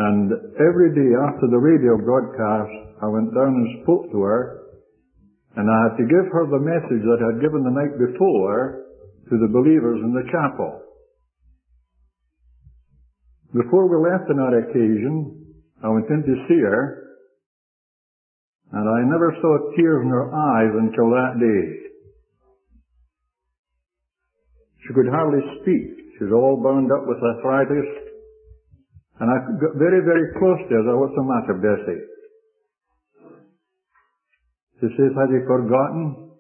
And every day after the radio broadcast, I went down and spoke to her, and I had to give her the message that I had given the night before to the believers in the chapel. Before we left on that occasion, I went in to see her, and I never saw tears in her eyes until that day. She could hardly speak. She was all bound up with arthritis. And I got very, very close to her. I said, "What's the matter, Bessie?" She says, "Has he forgotten?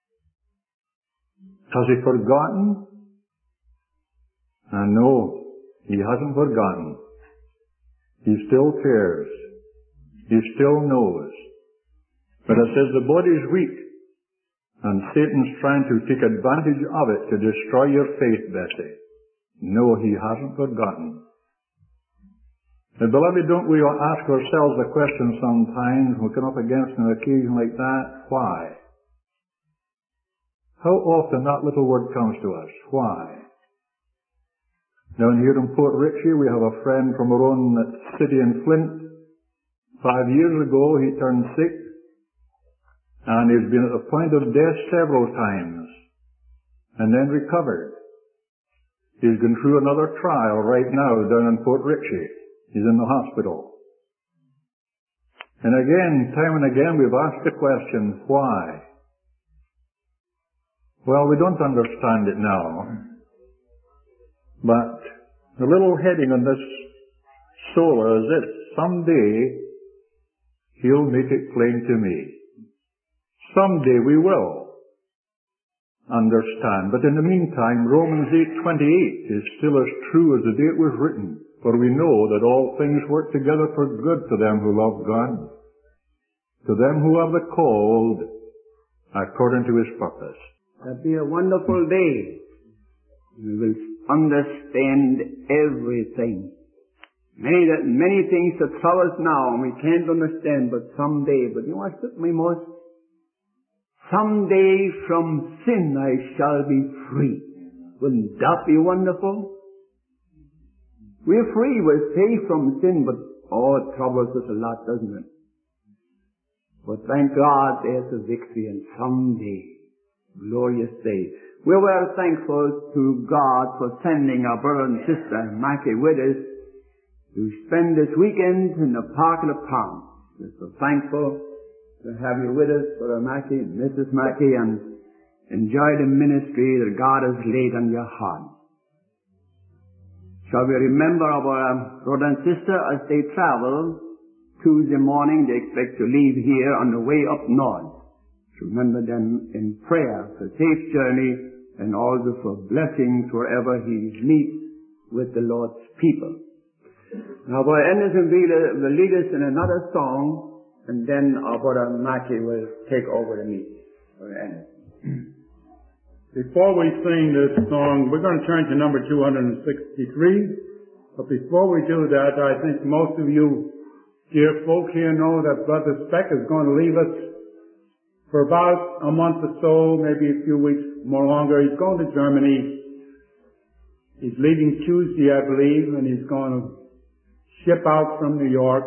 Has he forgotten?" And no, he hasn't forgotten. He still cares. He still knows. But it says the body's weak, and Satan's trying to take advantage of it to destroy your faith, Bessie. No, he hasn't forgotten. Now, beloved, don't we ask ourselves the question sometimes when we come up against an occasion like that? Why? How often that little word comes to us? Why? Down here in Port Ritchie, we have a friend from our own city in Flint. 5 years ago, he turned sick, and he's been at the point of death several times, and then recovered. He's gone through another trial right now down in Port Ritchie. He's in the hospital. And again, time and again, we've asked the question, why? Well, we don't understand it now. But the little heading on this sola is this: someday he'll make it plain to me. Someday we will understand. But in the meantime, Romans 8:28 is still as true as the day it was written. For we know that all things work together for good to them who love God, to them who are the called according to his purpose. That'll be a wonderful day. We will understand everything. Many things that trouble us now and we can't understand, but someday. But you know what took me most? Someday from sin I shall be free. Wouldn't that be wonderful? We're free, we're safe from sin, but it troubles us a lot, doesn't it? But thank God there's a victory, and someday, glorious day. We're very thankful to God for sending our brother and sister Mackie with us to spend this weekend in the Park of the Palms. We're so thankful to have you with us, Brother Mackie and Mrs. Mackie, and enjoy the ministry that God has laid on your heart. Shall we remember our brother and sister as they travel Tuesday morning? They expect to leave here on the way up north. Remember them in prayer for safe journey and also for blessings wherever he meets with the Lord's people. Now, Brother Anderson will lead us in another song, and then our Brother Mackie will take over the meeting. Brother Anderson. Before we sing this song, we're going to turn to number 263. But before we do that, I think most of you dear folk here know that Brother Speck is going to leave us for about a month or so, maybe a few weeks more longer. He's going to Germany. He's leaving Tuesday, I believe, and he's going to ship out from New York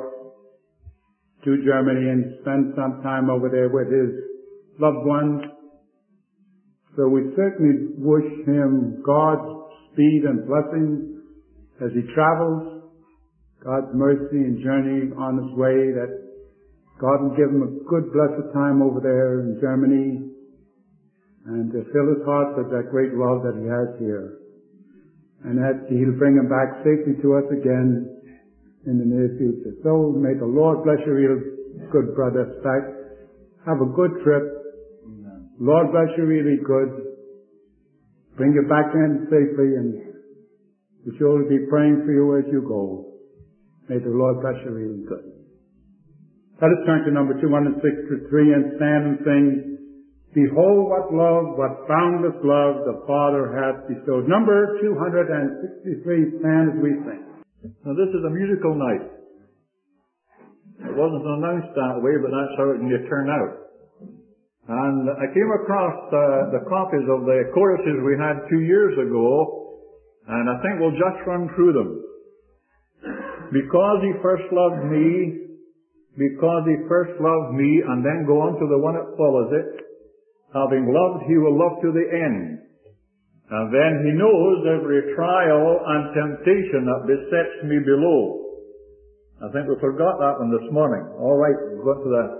to Germany and spend some time over there with his loved ones. So we certainly wish him God's speed and blessing as he travels, God's mercy and journey on his way, that God will give him a good, blessed time over there in Germany and to fill his heart with that great love that he has here. And that he'll bring him back safely to us again in the near future. So may the Lord bless you, real good brother Speck. Have a good trip. Lord bless you really good. Bring you back in safely, and we sure will be praying for you as you go. May the Lord bless you really good. Let us turn to number 263 and stand and sing, Behold what love, what boundless love the Father hath bestowed. Number 263, stand as we sing. Now this is a musical night. It wasn't announced that way, but that's how it can turn out. And I came across the copies of the choruses we had 2 years ago, and I think we'll just run through them. Because he first loved me, and then go on to the one that follows it, having loved, he will love to the end. And then he knows every trial and temptation that besets me below. I think we forgot that one this morning. All right, we'll go to that.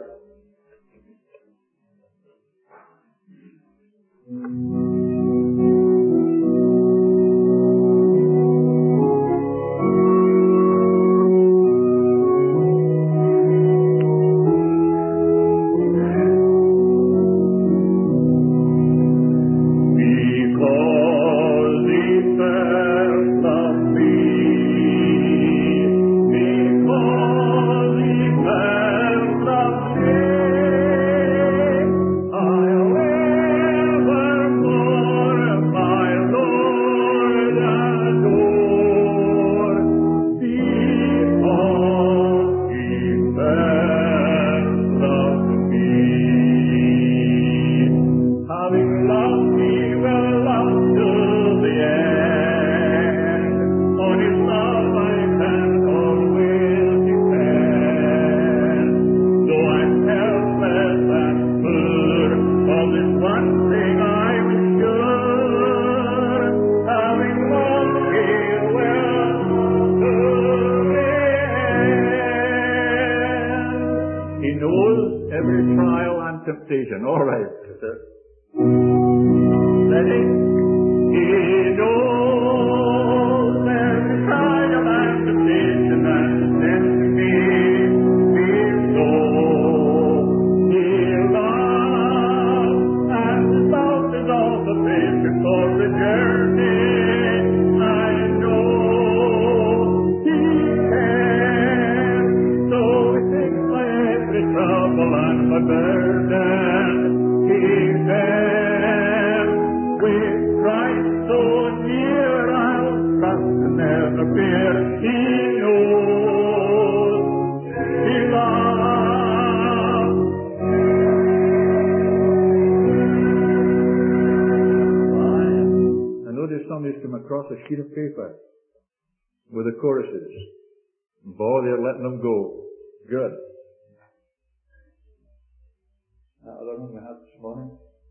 All right. Ready? He knows every trial and temptation and destiny below. He loves and his love is all sufficient for the journey. I know he can. So he takes my every trouble and my burden. Somebody's come across a sheet of paper with the choruses. Boy, they're letting them go. Good. That other one we had this morning.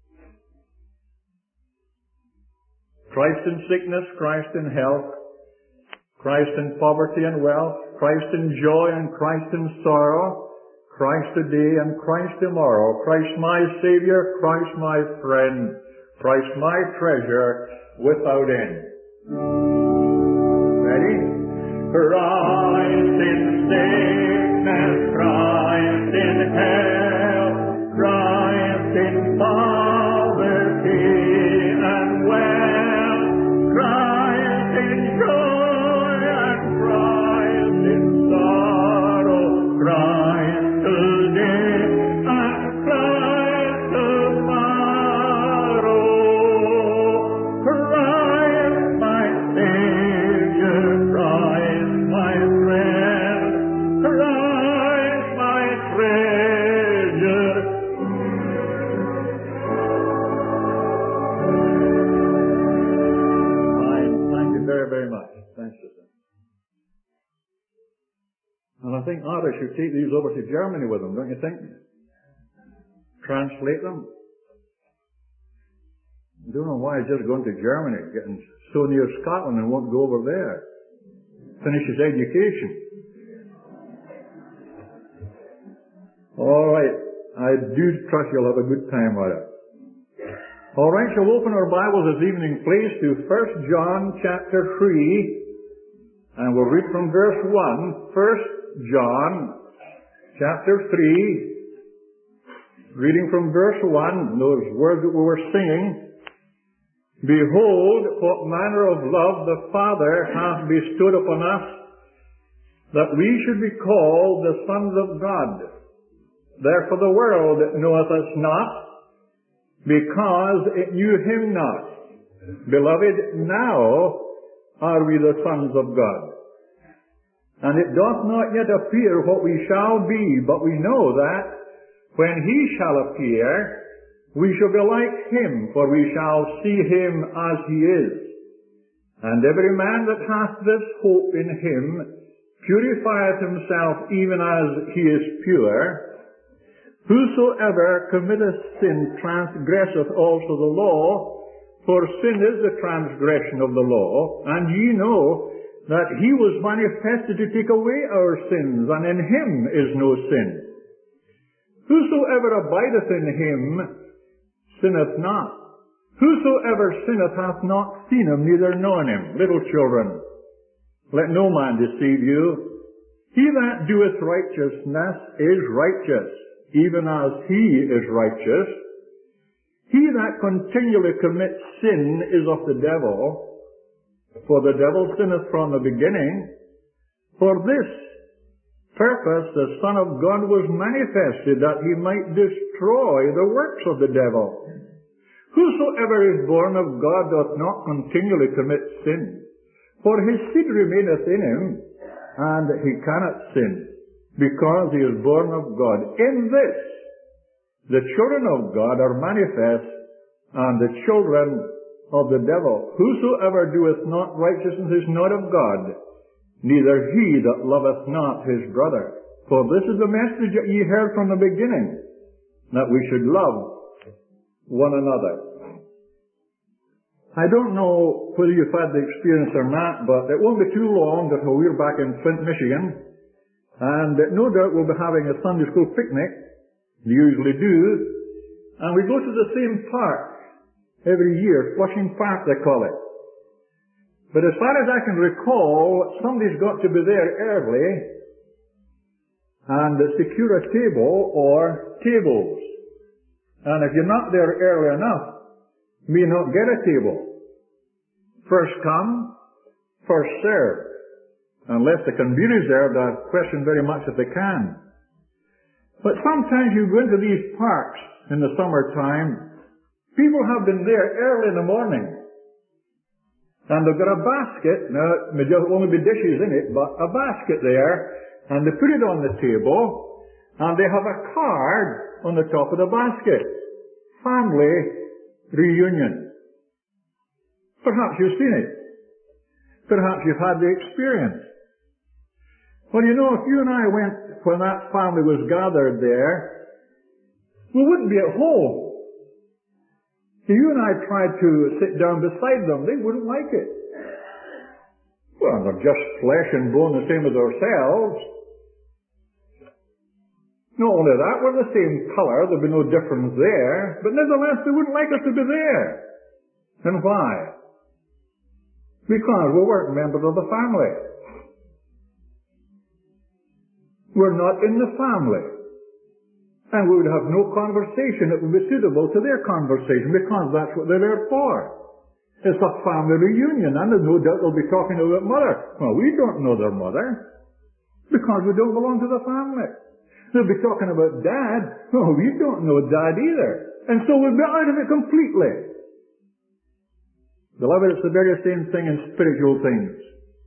Christ in sickness, Christ in health, Christ in poverty and wealth, Christ in joy and Christ in sorrow, Christ today and Christ tomorrow, Christ my Savior, Christ my friend, Christ my treasure without end. Ready? Christ in sickness, Christ in health, Christ in poverty and wealth, Christ in joy and Christ in sorrow, Christ today and Christ tomorrow, Christ my Savior, Christ my friend, Christ my treasure. Thank you very, very much. Thanks, sister. And I think others should take these over to Germany with them, don't you think? Translate them. I don't know why he's just going to Germany, getting so near Scotland and won't go over there. Finish his education. All right. I do trust you'll have a good time with it. All right, so we'll open our Bibles this evening, please, to 1 John chapter 3, and we'll read from verse 1. 1 John chapter 3, reading from verse 1, those words that we were singing. Behold, what manner of love the Father hath bestowed upon us, that we should be called the sons of God. Therefore the world knoweth us not, because it knew him not. Beloved, now are we the sons of God. And it doth not yet appear what we shall be, but we know that when he shall appear, we shall be like him, for we shall see him as he is. And every man that hath this hope in him purifieth himself even as he is pure. Whosoever committeth sin transgresseth also the law, for sin is the transgression of the law, and ye know that he was manifested to take away our sins, and in him is no sin. Whosoever abideth in him sinneth not. Whosoever sinneth hath not seen him, neither known him. Little children, let no man deceive you. He that doeth righteousness is righteous, even as he is righteous. He that continually commits sin is of the devil, for the devil sinneth from the beginning. For this purpose the Son of God was manifested, that he might destroy the works of the devil. Whosoever is born of God doth not continually commit sin, for his seed remaineth in him, and he cannot sin, because he is born of God. In this the children of God are manifest, and the children of the devil. Whosoever doeth not righteousness is not of God, neither he that loveth not his brother. For this is the message that ye heard from the beginning, that we should love one another. I don't know whether you've had the experience or not, but it won't be too long until we're back in Flint, Michigan, and no doubt we'll be having a Sunday school picnic. We usually do, and we go to the same park every year, Flushing Park they call it. But as far as I can recall, somebody's got to be there early and secure a table or tables. And if you're not there early enough, you may not get a table. First come, first served. Unless they can be reserved, I question very much if they can. But sometimes you go into these parks in the summertime, people have been there early in the morning, and they've got a basket. Now, it may just only be dishes in it, but a basket there, and they put it on the table, and they have a card on the top of the basket. Family reunion. Perhaps you've seen it. Perhaps you've had the experience. Well, you know, if you and I went when that family was gathered there, we wouldn't be at home. If you and I tried to sit down beside them, they wouldn't like it. Well, they're just flesh and bone the same as ourselves. Not only that, we're the same colour, there'd be no difference there, but nevertheless they wouldn't like us to be there. And why? Because we weren't members of the family. We're not in the family. And we would have no conversation that would be suitable to their conversation, because that's what they're there for. It's a family reunion, and there's no doubt they'll be talking about mother. Well, we don't know their mother, because we don't belong to the family. They'll be talking about dad. Well, we don't know dad either. And so we'll be out of it completely. Beloved, it's the very same thing in spiritual things.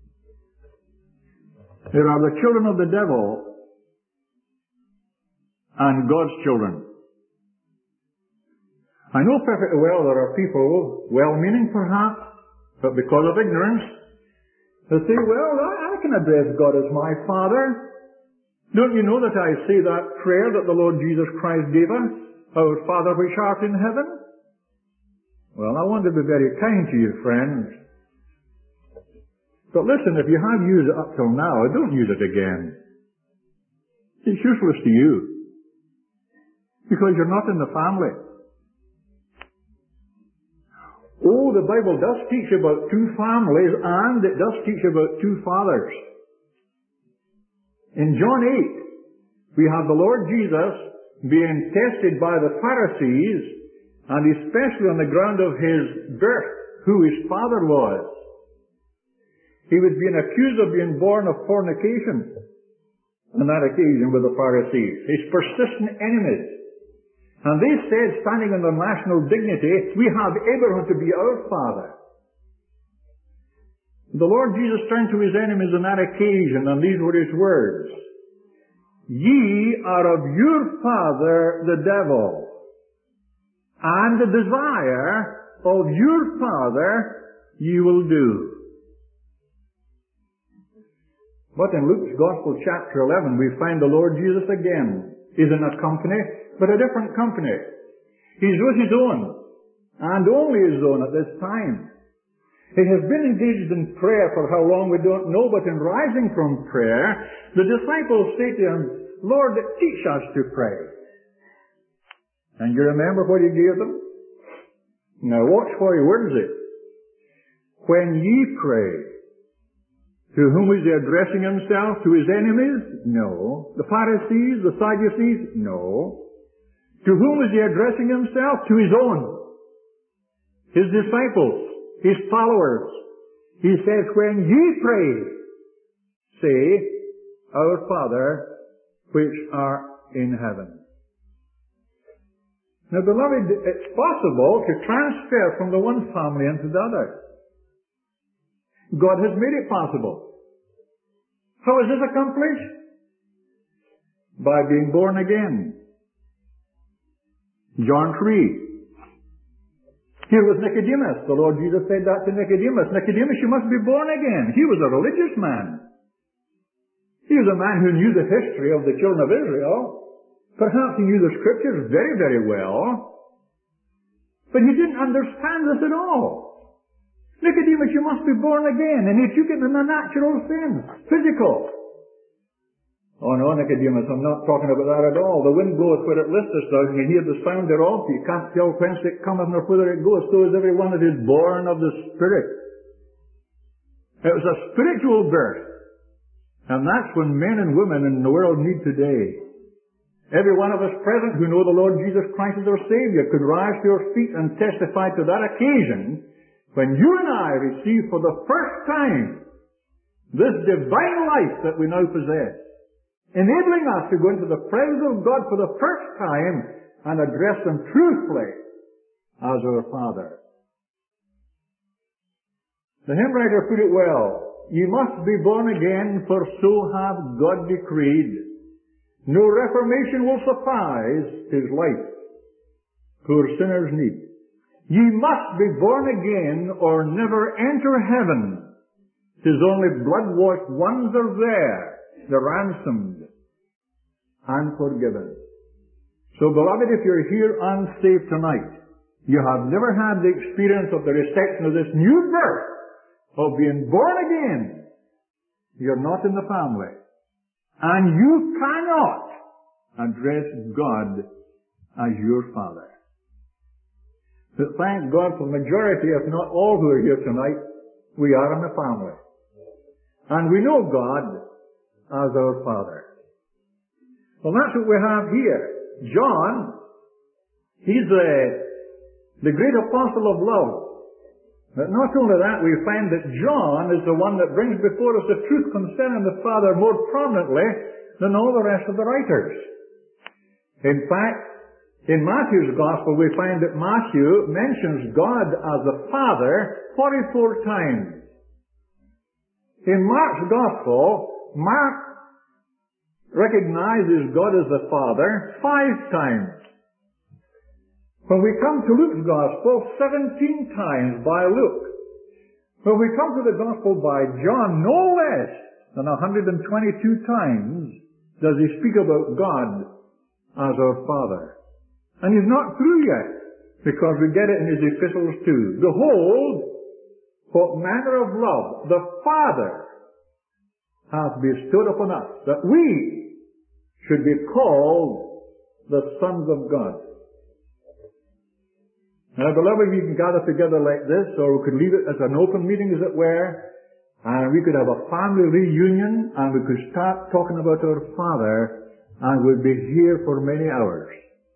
There are the children of the devil and God's children. I know perfectly well there are people, well-meaning perhaps, but because of ignorance, they say, well, I can address God as my Father. Don't you know that I say that prayer that the Lord Jesus Christ gave us? Our Father which art in heaven? Well, I want to be very kind to you, friends. But listen, if you have used it up till now, don't use it again. It's useless to you. Because you're not in the family. Oh, the Bible does teach about two families, and it does teach about two fathers. In John 8, we have the Lord Jesus being tested by the Pharisees, and especially on the ground of his birth, who his father was. He was being accused of being born of fornication on that occasion with the Pharisees, his persistent enemies. And they said, standing on their national dignity, we have Abraham to be our father. The Lord Jesus turned to his enemies on that occasion, and these were his words. Ye are of your father the devil, and the desire of your father ye will do. But in Luke's Gospel, chapter 11, we find the Lord Jesus again. He's in a company, but a different company. He's with his own, and only his own at this time. He has been engaged in prayer for how long we don't know, but in rising from prayer, the disciples say to him, Lord, teach us to pray. And you remember what he gave them? Now watch what he words it. When ye pray, to whom is he addressing himself? To his enemies? No. The Pharisees? The Sadducees? No. To whom is he addressing himself? To his own. His disciples. His followers. He says, when ye pray, say, Our Father, which art in heaven. Now, beloved, it's possible to transfer from the one family into the other. God has made it possible. How is this accomplished? By being born again. John 3. Here was Nicodemus. The Lord Jesus said that to Nicodemus. Nicodemus, you must be born again. He was a religious man. He was a man who knew the history of the children of Israel. Perhaps he knew the Scriptures very, very well. But he didn't understand this at all. Nicodemus, you must be born again. And he took it in a natural sense. Physical. Oh no, Nicodemus, I'm not talking about that at all. The wind bloweth where it listeth, and you hear the sound thereof. You can't tell whence it cometh nor whither it goes. So is every one that is born of the Spirit. It was a spiritual birth. And that's when men and women in the world need today. Every one of us present who know the Lord Jesus Christ as our Savior could rise to your feet and testify to that occasion when you and I receive for the first time this divine life that we now possess, enabling us to go into the presence of God for the first time and address Him truthfully as our Father. The hymn writer put it well. You must be born again, for so hath God decreed. No reformation will suffice His life, poor sinners need. Ye must be born again, or never enter heaven. 'Tis only blood-washed ones are there, the ransomed and forgiven. So, beloved, if you're here unsaved tonight, you have never had the experience of the reception of this new birth, of being born again. You're not in the family. And you cannot address God as your Father. But thank God for the majority, if not all who are here tonight, we are in the family. And we know God as our Father. Well, that's what we have here. John, he's the great apostle of love. But not only that, we find that John is the one that brings before us the truth concerning the Father more prominently than all the rest of the writers. In fact, in Matthew's Gospel, we find that Matthew mentions God as the Father 44 times. In Mark's Gospel, Mark recognizes God as the Father 5 times. When we come to Luke's Gospel, 17 times by Luke. When we come to the Gospel by John, no less than 122 times does he speak about God as our Father. And he's not through yet, because we get it in his epistles too. Behold, what manner of love the Father hath bestowed upon us, that we should be called the sons of God. Now, beloved, we can gather together like this, or we could leave it as an open meeting, as it were, and we could have a family reunion, and we could start talking about our Father, and we'd be here for many hours.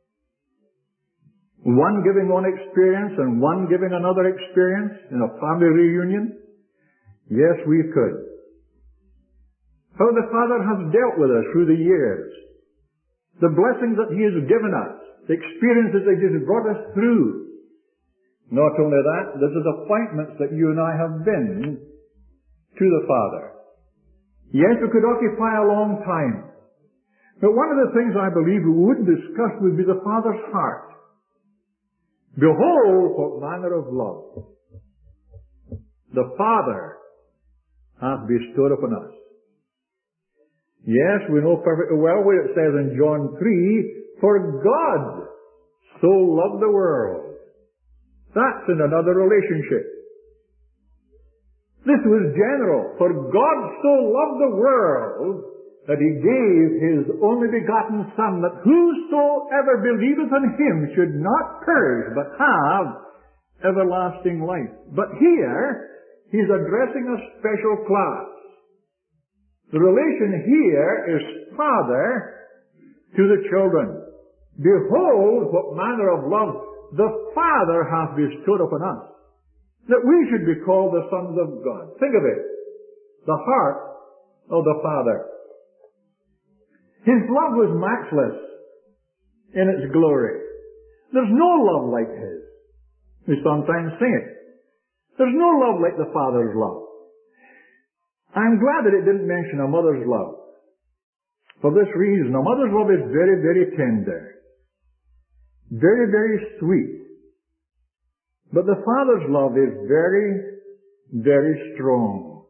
One giving one experience and one giving another experience in a family reunion? Yes, we could. How the Father has dealt with us through the years. The blessings that He has given us. The experiences that He has brought us through. Not only that, this is appointments that you and I have been to the Father. Yes, it could occupy a long time. But one of the things I believe we would discuss would be the Father's heart. Behold, what manner of love the Father hath bestowed upon us. Yes, we know perfectly well where it says in John 3, for God so loved the world. That's in another relationship. This was general. For God so loved the world that he gave his only begotten Son, that whosoever believeth on him should not perish, but have everlasting life. But here, he's addressing a special class. The relation here is father to the children. Behold, what manner of love the Father hath bestowed upon us, that we should be called the sons of God. Think of it. The heart of the Father. His love was matchless in its glory. There's no love like his. We sometimes sing it. There's no love like the Father's love. I'm glad that it didn't mention a mother's love. For this reason, a mother's love is very, very tender. Very, very sweet. But the Father's love is very, very strong.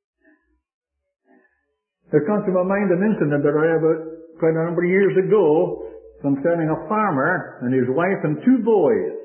There comes to my mind an incident that I had about quite a number of years ago concerning a farmer and his wife and two boys.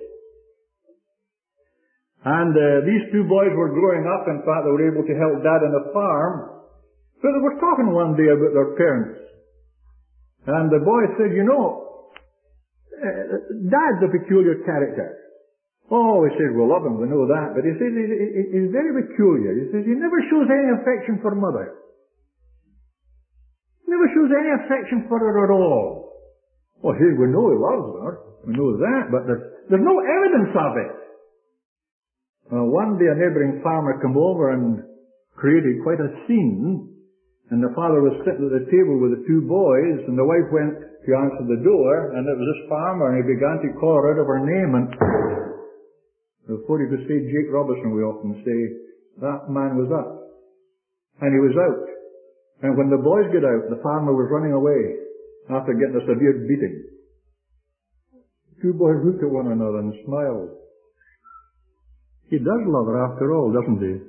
And these two boys were growing up. In fact, they were able to help Dad on the farm. But they were talking one day about their parents. And the boy said, you know, Dad's a peculiar character. Oh, he says, we love him, we know that. But he says, he's very peculiar. He says, he never shows any affection for Mother. Never shows any affection for her at all. Oh, he says, we know he loves her. We know that. But there's no evidence of it. One day a neighboring farmer came over and created quite a scene. And the father was sitting at the table with the two boys, and the wife went to answer the door, and it was this farmer, and he began to call her out of her name, and before he could say Jake Robinson, we often say, that man was up. And he was out. And when the boys got out, the farmer was running away after getting a severe beating. The two boys looked at one another and smiled. He does love her after all, doesn't he?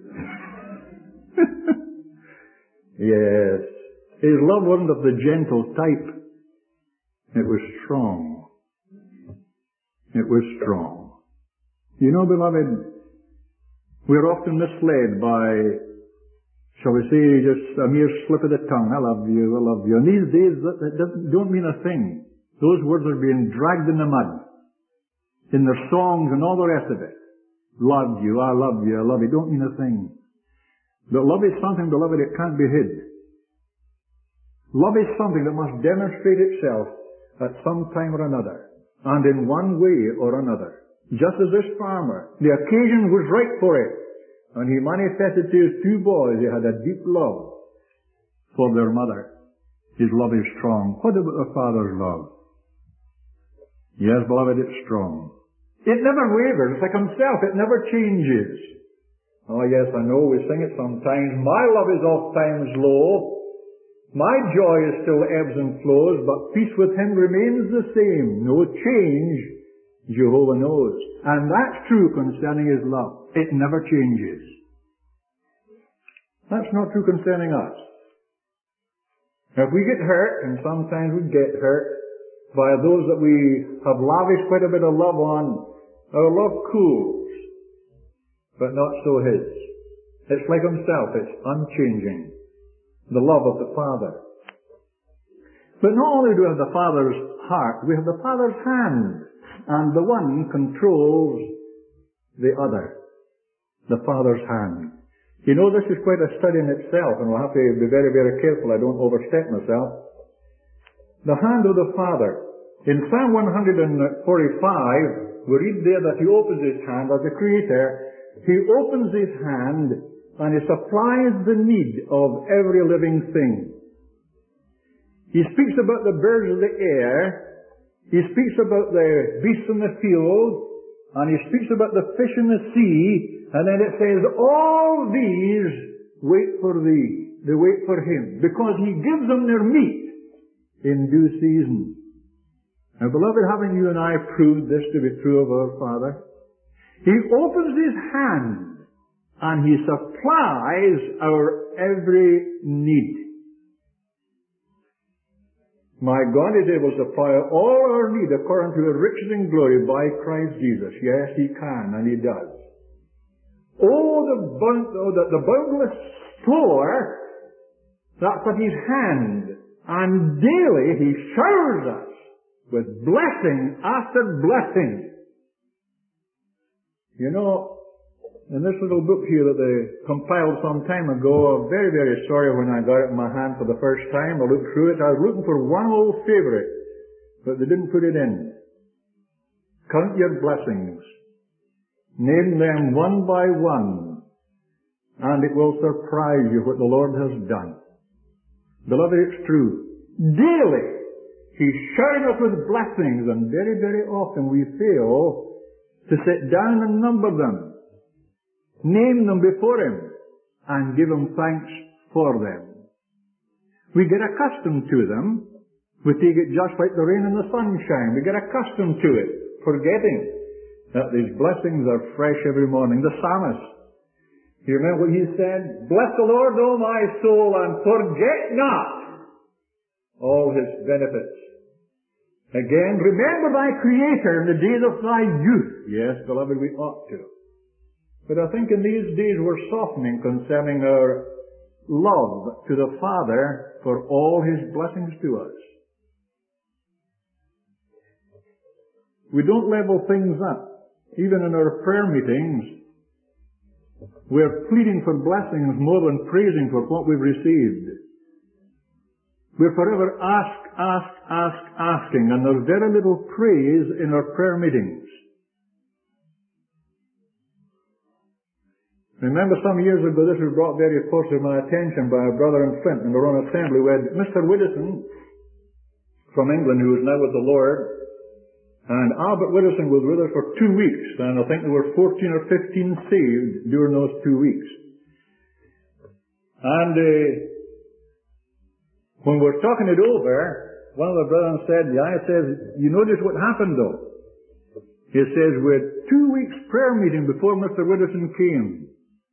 Yes. His love wasn't of the gentle type. It was strong. It was strong. You know, beloved, we're often misled by, shall we say, just a mere slip of the tongue. I love you, I love you. And these days, that don't mean a thing. Those words are being dragged in the mud. In their songs and all the rest of it. Love you, I love you, I love you. Don't mean a thing. But love is something, beloved, it can't be hid. Love is something that must demonstrate itself at some time or another, and in one way or another. Just as this farmer, the occasion was right for it, and he manifested to his two boys, he had a deep love for their mother. His love is strong. What about the Father's love? Yes, beloved, it's strong. It never wavers. It's like himself. It never changes. Oh yes, I know, we sing it sometimes. My love is oft times low. My joy is still ebbs and flows, but peace with him remains the same. No change, Jehovah knows. And that's true concerning his love. It never changes. That's not true concerning us. Now, if we get hurt, and sometimes we get hurt, by those that we have lavished quite a bit of love on, our love cools. But not so his. It's like himself. It's unchanging. The love of the Father. But not only do we have the Father's heart, we have the Father's hand. And the one controls the other. The Father's hand. You know, this is quite a study in itself, and we'll have to be very, very careful I don't overstep myself. The hand of the Father. In Psalm 145, we read there that he opens his hand as a creator. He opens his hand and he supplies the need of every living thing. He speaks about the birds of the air. He speaks about the beasts in the field. And he speaks about the fish in the sea. And then it says, all these wait for thee. They wait for him. Because he gives them their meat in due season. Now, beloved, haven't you and I proved this to be true of our Father? He opens his hand and he supplies our every need. My God is able to supply all our need according to His riches and glory by Christ Jesus. Yes, He can, and He does. Oh, the boundless store that's at His hand. And daily He showers us with blessing after blessing. You know, in this little book here that they compiled some time ago, I'm very, very sorry when I got it in my hand for the first time. I looked through it. I was looking for one old favorite, but they didn't put it in. Count your blessings. Name them one by one, and it will surprise you what the Lord has done. Beloved, it's true. Daily, He's showering us with blessings, and very, very often we fail to sit down and number them, name them before Him, and give Him thanks for them. We get accustomed to them. We take it just like the rain and the sunshine. We get accustomed to it, forgetting that these blessings are fresh every morning. The psalmist, you remember what he said? Bless the Lord, O my soul, and forget not all His benefits. Again, remember thy Creator in the days of thy youth. Yes, beloved, we ought to. But I think in these days we're softening concerning our love to the Father for all His blessings to us. We don't level things up. Even in our prayer meetings, we're pleading for blessings more than praising for what we've received. We're forever asking, and there's very little praise in our prayer meetings. Remember some years ago, this was brought very close to my attention by a brother in Flint in our own assembly. We had Mr. Widdowson from England, who is now with the Lord, and Albert Widdowson was with us for 2 weeks, and I think there were 14 or 15 saved during those 2 weeks. And when we were talking it over, one of the brethren said, you notice what happened though? He says, we had 2 weeks prayer meeting before Mr. Widdowson came.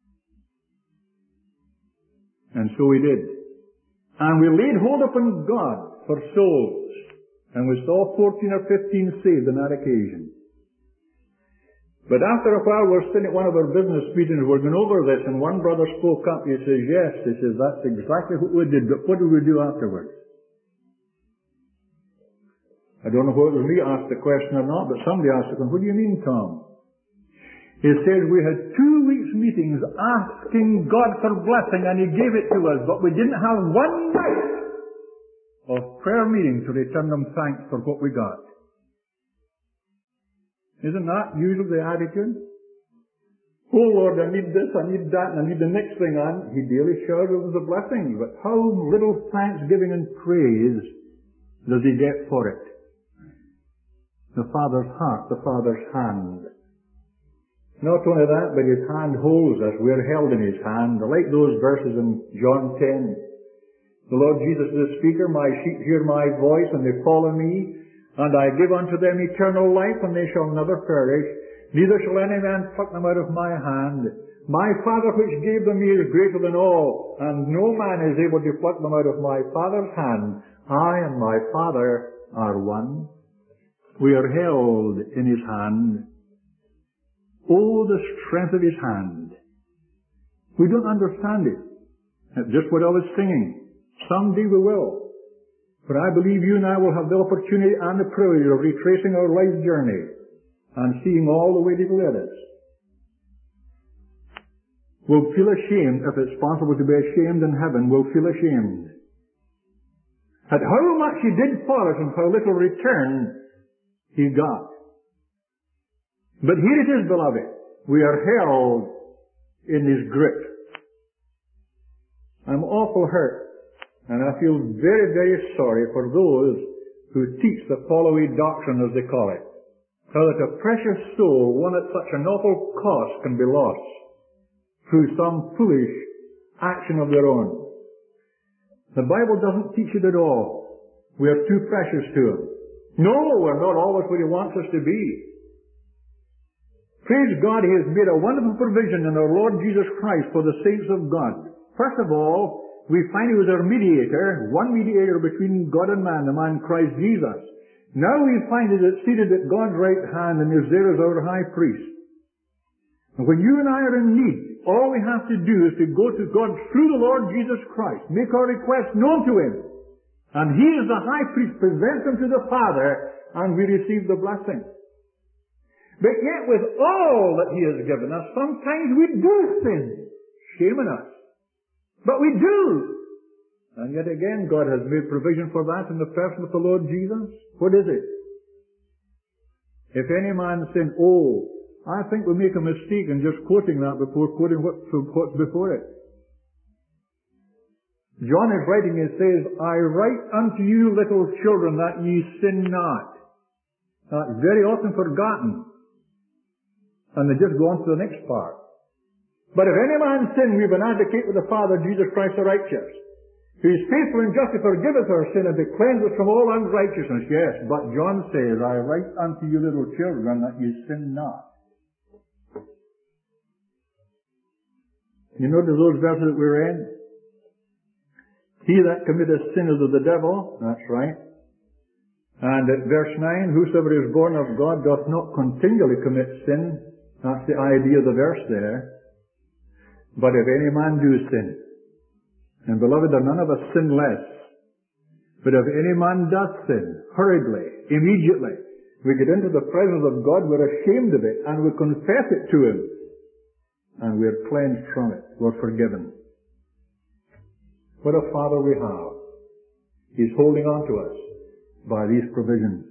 And so we did. And we laid hold upon God for souls. And we saw 14 or 15 saved on that occasion. But after a while, we're sitting at one of our business meetings, we're going over this, and one brother spoke up. He says, yes, he says, that's exactly what we did, but what did we do afterwards? I don't know whether it was me asked the question or not, but somebody asked it. What do you mean, Tom? He says, we had 2 weeks meetings asking God for blessing, and He gave it to us, but we didn't have one night of prayer meeting to return them thanks for what we got. Isn't that usually the attitude? Oh Lord, I need this, I need that, and I need the next thing on. He daily showers us the blessings, but how little thanksgiving and praise does He get for it? The Father's heart, the Father's hand. Not only that, but His hand holds us. We're held in His hand. Like those verses in John 10. The Lord Jesus is the speaker. My sheep hear my voice, and they follow me. And I give unto them eternal life, and they shall never perish. Neither shall any man pluck them out of my hand. My Father which gave them me is greater than all, and no man is able to pluck them out of my Father's hand. I and my Father are one. We are held in His hand. Oh, the strength of His hand. We don't understand it. That's just what I was singing. Someday we will. But I believe you and I will have the opportunity and the privilege of retracing our life journey and seeing all the way it led us. We'll feel ashamed, if it's possible to be ashamed in heaven, we'll feel ashamed at how much He did for us and how little return He got. But here it is, beloved. We are held in His grip. I'm awful hurt. And I feel very, very sorry for those who teach the follow-away doctrine, as they call it. How that a precious soul, one at such an awful cost, can be lost through some foolish action of their own. The Bible doesn't teach it at all. We are too precious to Him. No, we're not always where He wants us to be. Praise God, He has made a wonderful provision in our Lord Jesus Christ for the saints of God. First of all, we find He was our mediator, one mediator between God and man, the man Christ Jesus. Now we find He is seated at God's right hand and is there as our high priest. And when you and I are in need, all we have to do is to go to God through the Lord Jesus Christ, make our requests known to Him, and He is the high priest, presents them to the Father, and we receive the blessing. But yet with all that He has given us, sometimes we do sin, shaming us. But we do. And yet again, God has made provision for that in the person of the Lord Jesus. What is it? If any man sin, I think we make a mistake in just quoting that before quoting what's before it. John is writing, he says, I write unto you little children that ye sin not. That's very often forgotten. And they just go on to the next part. But if any man sin, we have an advocate with the Father, Jesus Christ the righteous, who is faithful and just to forgive us our sin and to cleanse us from all unrighteousness. Yes, but John says, I write unto you little children that ye sin not. You notice those verses that we're in? He that committeth sin is of the devil. That's right. And at verse 9, whosoever is born of God doth not continually commit sin. That's the idea of the verse there. But if any man do sin, and beloved, there none of us sin less, but if any man doth sin, hurriedly, immediately, we get into the presence of God, we're ashamed of it, and we confess it to Him, and we're cleansed from it, we're forgiven. What a Father we have. He's holding on to us by these provisions.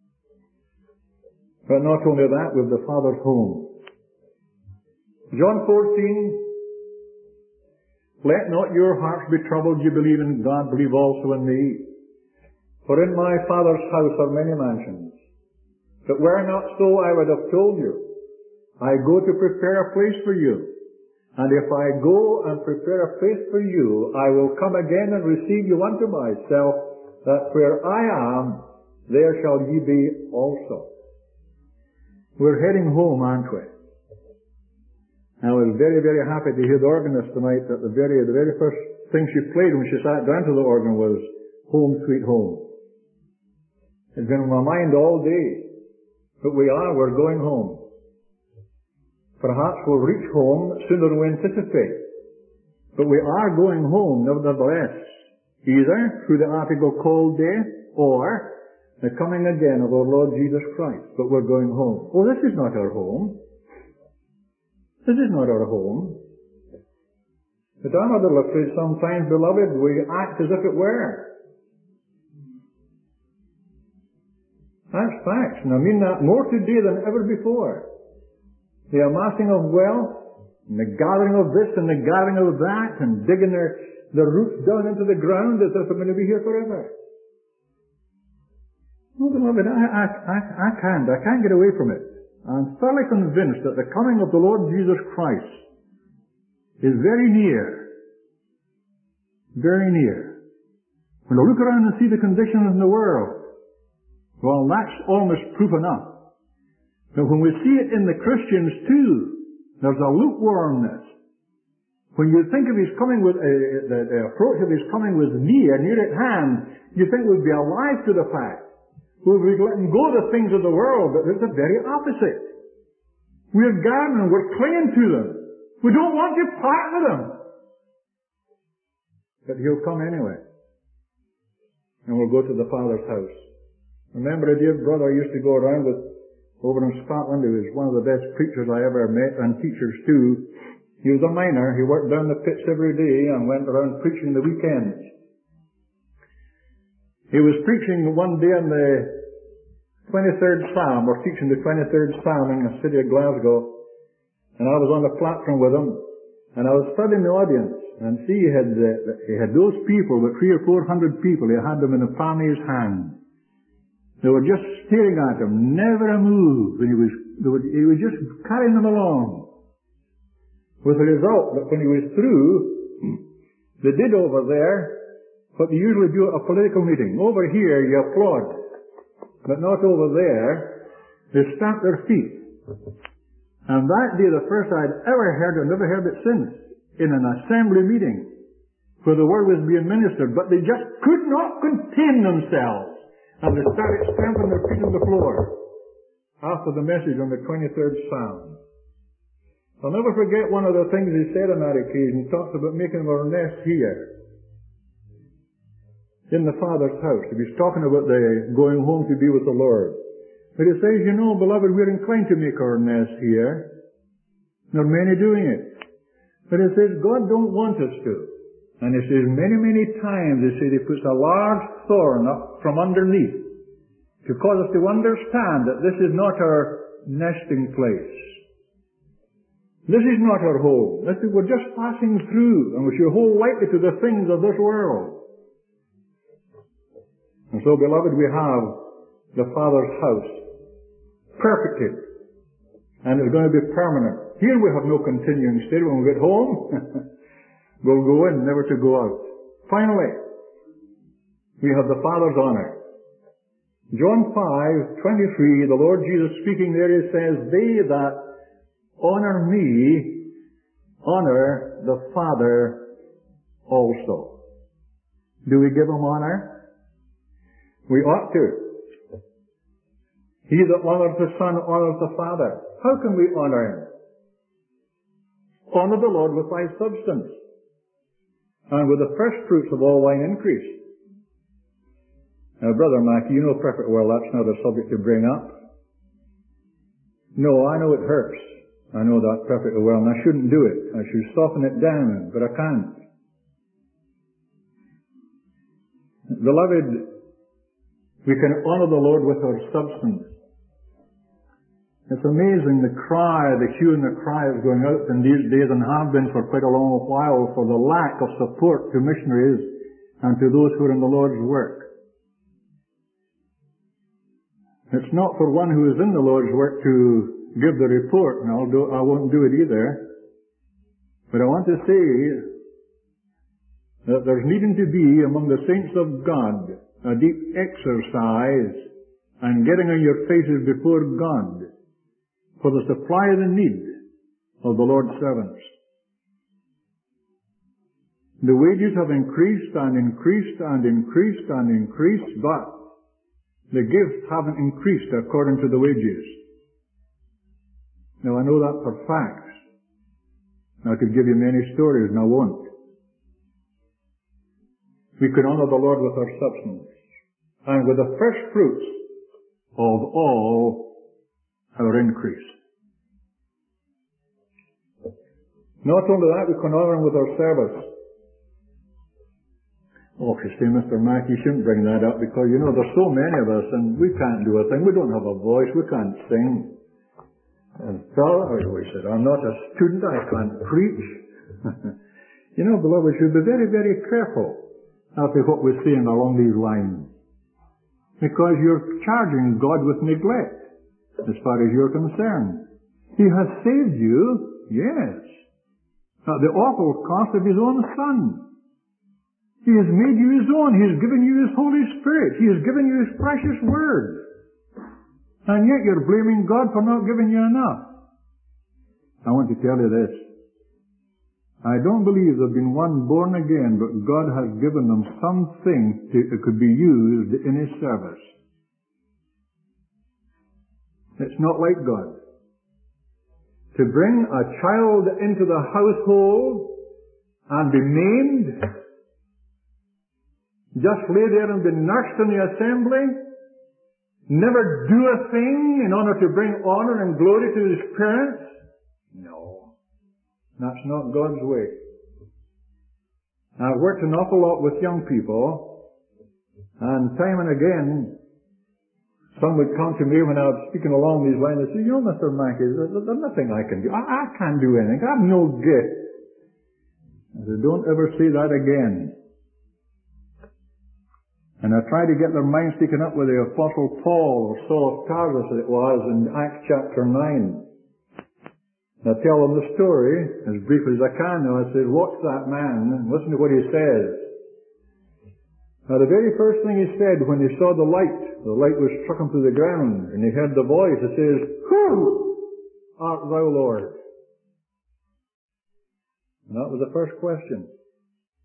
But not only that, with the Father's home. John 14, let not your hearts be troubled. You believe in God, believe also in me. For in my Father's house are many mansions. But were not so, I would have told you. I go to prepare a place for you. And if I go and prepare a place for you, I will come again and receive you unto myself, that where I am, there shall ye be also. We're heading home, aren't we? I was very, very happy to hear the organist tonight that the very first thing she played when she sat down to the organ was Home Sweet Home. It's been on my mind all day. But we're going home. Perhaps we'll reach home sooner than we anticipate. But we are going home nevertheless, either through the article called death or the coming again of our Lord Jesus Christ. But we're going home. Oh, this is not our home. This is not our home. But I'm a little afraid sometimes, beloved, we act as if it were. That's facts, and I mean that more today than ever before. The amassing of wealth, and the gathering of this and the gathering of that, and digging their roots down into the ground as if they're going to be here forever. Oh, beloved, I can't get away from it. I'm thoroughly convinced that the coming of the Lord Jesus Christ is very near. Very near. When I look around and see the conditions in the world, well, that's almost proof enough. But when we see it in the Christians too, there's a lukewarmness. When you think of His coming with, the approach of His coming was near at hand, you think we'd be alive to the fact. We'll be letting go of the things of the world, but it's the very opposite. We're gardening, we're clinging to them. We don't want to part with them. But He'll come anyway. And we'll go to the Father's house. Remember a dear brother I used to go around with over in Scotland, who was one of the best preachers I ever met, and teachers too. He was a miner. He worked down the pits every day and went around preaching the weekends. He was preaching one day in the 23rd Psalm, or teaching the 23rd Psalm in the city of Glasgow, and I was on the platform with him, and I was studying the audience, and see, he had those people, with 300 or 400 people, he had them in the palm of his hand. They were just staring at him, never a move, and he was just carrying them along. With the result that when he was through, they did over there what they usually do at a political meeting. Over here, you applaud. But not over there. They stamp their feet. And that day, the first I'd ever heard, I've never heard it since, in an assembly meeting, where the word was being ministered, but they just could not contain themselves. And they started stamping their feet on the floor after the message on the 23rd Psalm. I'll never forget one of the things he said on that occasion. He talks about making our nest here in the Father's house. He was talking about the going home to be with the Lord. But he says, you know, beloved, we're inclined to make our nest here. There are many doing it. But he says, God don't want us to. And he says, many, many times, he says, he puts a large thorn up from underneath to cause us to understand that this is not our nesting place. This is not our home. We're just passing through, and we should hold lightly to the things of this world. And so, beloved, we have the Father's house, perfected, and it's going to be permanent. Here we have no continuing stay. When we get home, we'll go in, never to go out. Finally, we have the Father's honor. John 5:23, the Lord Jesus speaking there, he says, they that honor me, honor the Father also. Do we give him honor? We ought to. He that honors the Son honors the Father. How can we honor him? Honor the Lord with thy substance, and with the first fruits of all thine increase. Now, Brother Mackey, you know perfectly well that's not a subject to bring up. No, I know it hurts. I know that perfectly well, and I shouldn't do it. I should soften it down, but I can't. Beloved, we can honor the Lord with our substance. It's amazing the hue and the cry is going out in these days, and have been for quite a long while, for the lack of support to missionaries and to those who are in the Lord's work. It's not for one who is in the Lord's work to give the report, and I won't do it either. But I want to say that there's needing to be among the saints of God a deep exercise and getting on your faces before God for the supply of the need of the Lord's servants. The wages have increased and increased and increased and increased, but the gifts haven't increased according to the wages. Now, I know that for facts. I could give you many stories, and I won't. We can honor the Lord with our substance, and with the first fruits of all our increase. Not only that, we can honor him with our service. Oh, if you say, Mr. Mack, you shouldn't bring that up because, you know, there's so many of us and we can't do a thing. We don't have a voice. We can't sing. And fellow always said, I'm not a student. I can't preach. You know, beloved, we should be very, very careful after what we're saying along these lines. Because you're charging God with neglect as far as you're concerned. He has saved you, yes, at the awful cost of his own Son. He has made you his own. He has given you his Holy Spirit. He has given you his precious word. And yet you're blaming God for not giving you enough. I want to tell you this. I don't believe there's been one born again, but God has given them something that could be used in his service. It's not like God. To bring a child into the household and be maimed, just lay there and be nursed in the assembly, never do a thing in order to bring honor and glory to his parents? No. That's not God's way. I've worked an awful lot with young people, and time and again, some would come to me when I was speaking along these lines and say, you know, Mr. Mackey, there's nothing I can do. I can't do anything. I have no gift. I said, don't ever say that again. And I try to get their minds taken up with the Apostle Paul, or Saul of Tarsus as it was in Acts chapter 9. I tell them the story, as brief as I can now. I said, watch that man and listen to what he says. Now the very first thing he said when he saw the light was struck him to the ground, and he heard the voice. It says, who art thou, Lord? And that was the first question.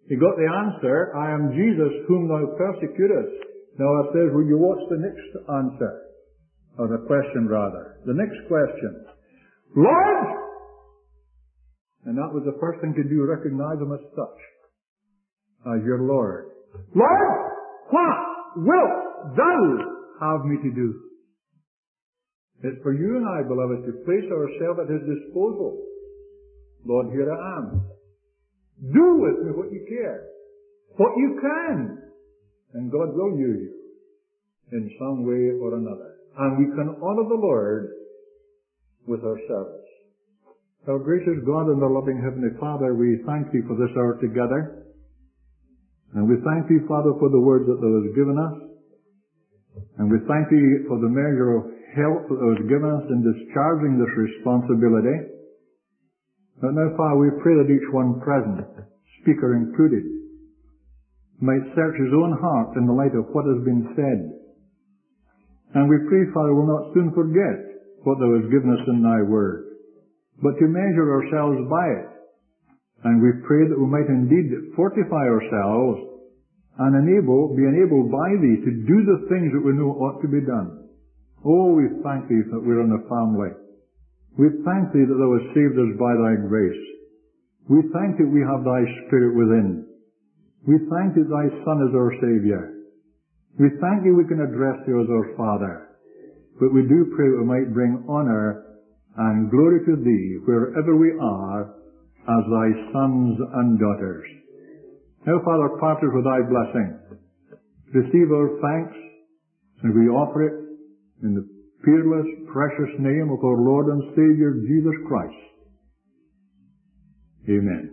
He got the answer, I am Jesus whom thou persecutest. Now it says, will you watch the next answer? Or the question rather. The next question. Lord! And that was the first thing to do, recognize him as such. As your Lord. Lord! What wilt thou have me to do? It's for you and I, beloved, to place ourselves at his disposal. Lord, here I am. Do with me what you care. What you can. And God will use you in some way or another. And we can honor the Lord with our service. Our gracious God and our loving Heavenly Father, we thank Thee for this hour together. And we thank Thee, Father, for the word that Thou hast given us. And we thank Thee for the measure of help that Thou hast given us in discharging this responsibility. But now, Father, we pray that each one present, speaker included, might search his own heart in the light of what has been said. And we pray, Father, we'll not soon forget what Thou hast given us in Thy word, but to measure ourselves by it. And we pray that we might indeed fortify ourselves and be enabled by Thee to do the things that we know ought to be done. Oh, we thank Thee that we're in a family. We thank Thee that Thou hast saved us by Thy grace. We thank Thee we have Thy Spirit within. We thank Thee Thy Son is our Saviour. We thank Thee we can address Thee as our Father. But we do pray that we might bring honour and glory to Thee wherever we are as Thy sons and daughters. Now, Father, part us with Thy blessing. Receive our thanks, and we offer it in the peerless, precious name of our Lord and Saviour, Jesus Christ. Amen.